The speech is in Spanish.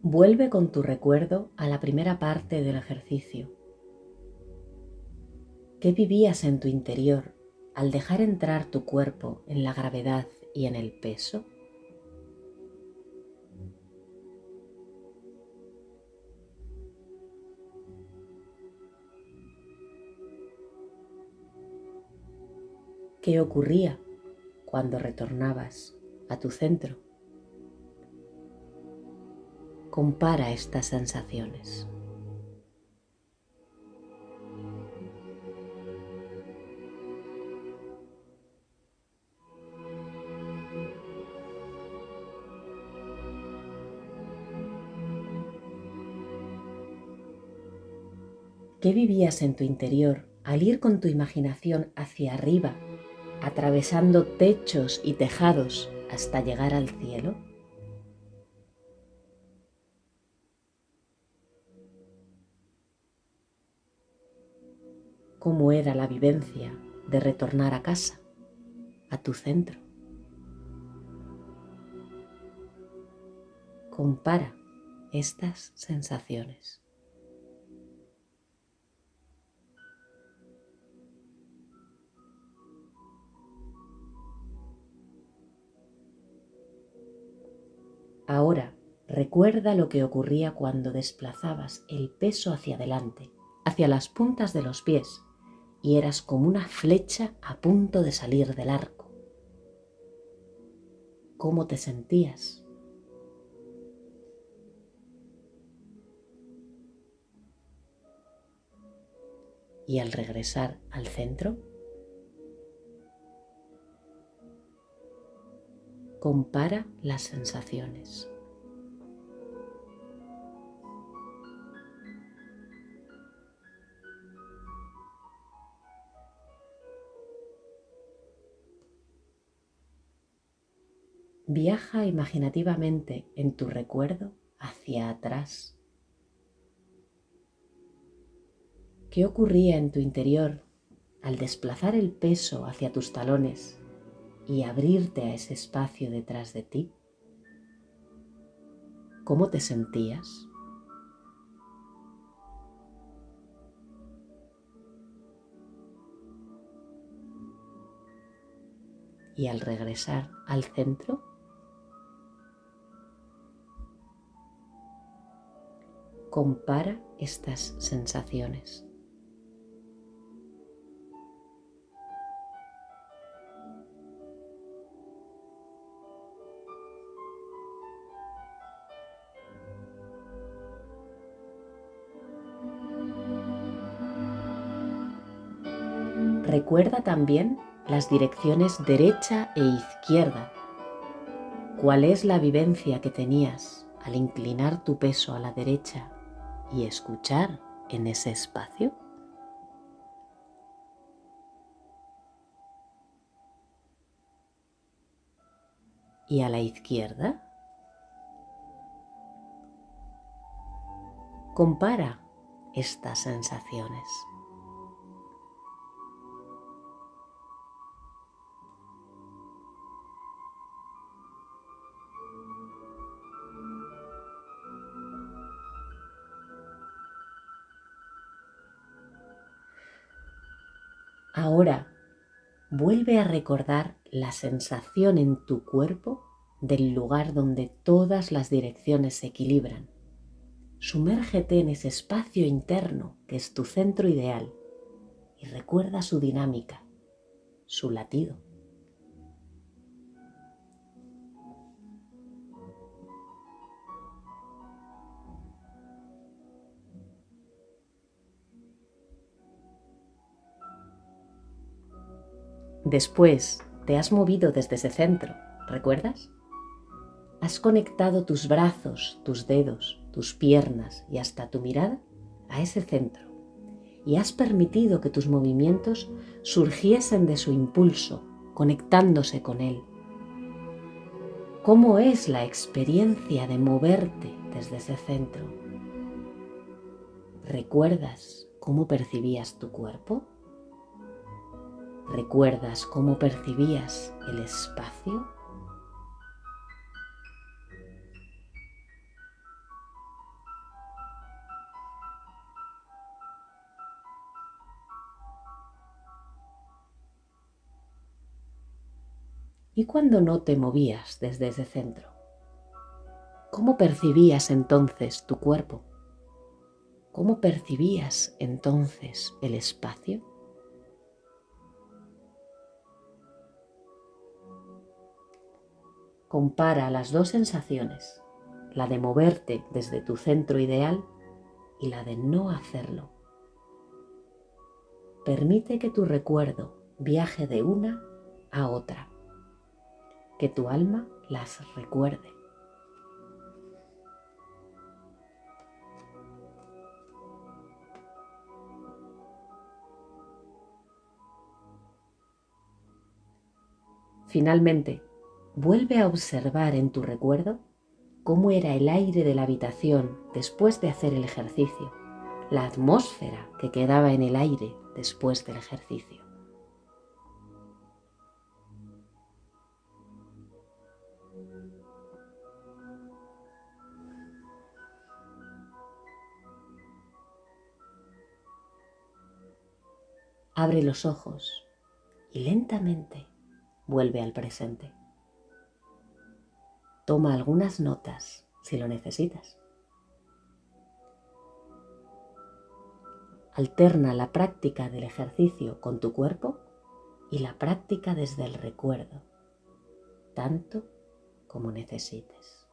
Vuelve con tu recuerdo a la primera parte del ejercicio. ¿Qué vivías en tu interior al dejar entrar tu cuerpo en la gravedad y en el peso? ¿Qué ocurría cuando retornabas a tu centro? Compara estas sensaciones. ¿Qué vivías en tu interior al ir con tu imaginación hacia arriba, atravesando techos y tejados hasta llegar al cielo? ¿Cómo era la vivencia de retornar a casa, a tu centro? Compara estas sensaciones. Ahora, recuerda lo que ocurría cuando desplazabas el peso hacia adelante, hacia las puntas de los pies, y eras como una flecha a punto de salir del arco. ¿Cómo te sentías? Y al regresar al centro, compara las sensaciones. Viaja imaginativamente en tu recuerdo hacia atrás. ¿Qué ocurría en tu interior al desplazar el peso hacia tus talones y abrirte a ese espacio detrás de ti? ¿Cómo te sentías? Y al regresar al centro, compara estas sensaciones. Recuerda también las direcciones derecha e izquierda. ¿Cuál es la vivencia que tenías al inclinar tu peso a la derecha y escuchar en ese espacio? ¿Y a la izquierda? Compara estas sensaciones. Ahora vuelve a recordar la sensación en tu cuerpo del lugar donde todas las direcciones se equilibran. Sumérgete en ese espacio interno que es tu centro ideal y recuerda su dinámica, su latido. Después te has movido desde ese centro, ¿recuerdas? Has conectado tus brazos, tus dedos, tus piernas y hasta tu mirada a ese centro y has permitido que tus movimientos surgiesen de su impulso, conectándose con él. ¿Cómo es la experiencia de moverte desde ese centro? ¿Recuerdas cómo percibías tu cuerpo? ¿Recuerdas cómo percibías el espacio? ¿Y cuando no te movías desde ese centro? ¿Cómo percibías entonces tu cuerpo? ¿Cómo percibías entonces el espacio? Compara las dos sensaciones, la de moverte desde tu centro ideal y la de no hacerlo. Permite que tu recuerdo viaje de una a otra, que tu alma las recuerde. Finalmente, vuelve a observar en tu recuerdo cómo era el aire de la habitación después de hacer el ejercicio, la atmósfera que quedaba en el aire después del ejercicio. Abre los ojos y lentamente vuelve al presente. Toma algunas notas si lo necesitas. Alterna la práctica del ejercicio con tu cuerpo y la práctica desde el recuerdo, tanto como necesites.